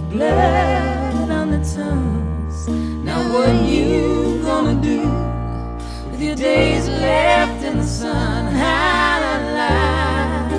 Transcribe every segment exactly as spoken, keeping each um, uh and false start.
blood on the tongues. Now what you gonna do with your days left in the sun? How to lie?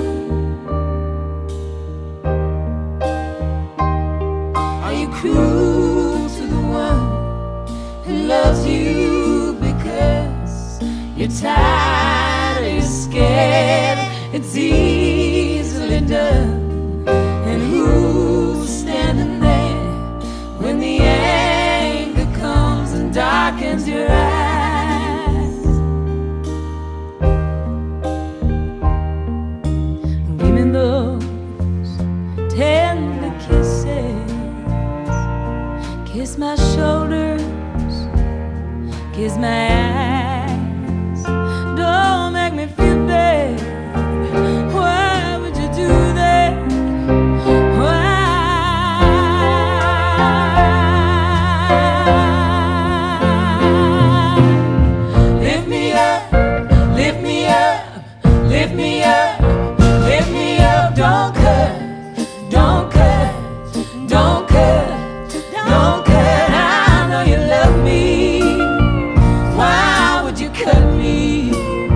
Are you cruel to the one who loves you because you're tired or you're scared? It's easily done. And who's standing there when the anger comes and darkens your eyes? Give me those tender kisses, kiss my shoulders, kiss my eyes. Don't make me feel bad. Why would you do that? Lift me up, lift me up, lift me up, lift me up. Don't cut, don't cut, don't cut, don't cut. I know you love me. Why would you cut me?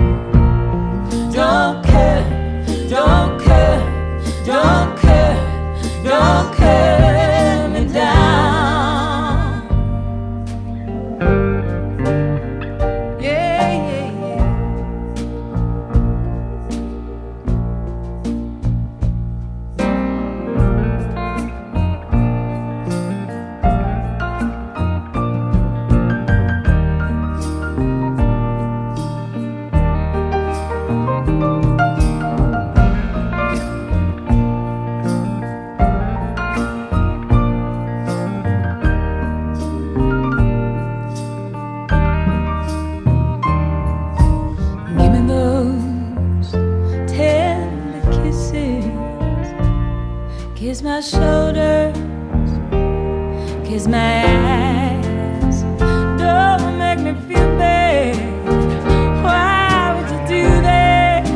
Don't cut, don't cut, don't cut, don't cut me down. Yeah, yeah, yeah. Give me those tender kisses, kiss my shoulders, kiss my eyes. Don't make me feel bad. Why would you do that?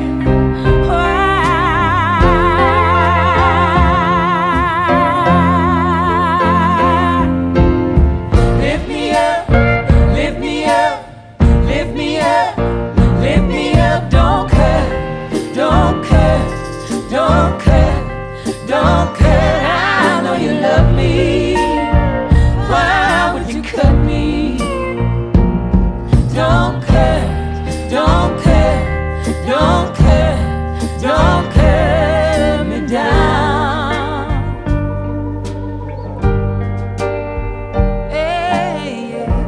Why? Lift me up, lift me up, lift me up, lift me up. Don't cut, don't cut, don't cut, don't cut. I know you love me. Why would you cut me? Don't cut, don't cut, don't cut, don't cut me down. Hey, yeah.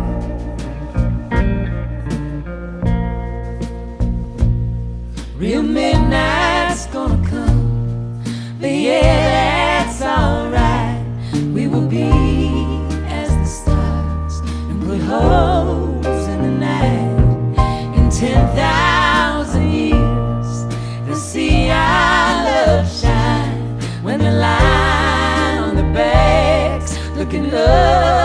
Real midnight's gonna come, but yeah, that's alright. We will be as the stars and put holes in the night. In ten thousand years, they'll see our love shine when the line on the backs looking up.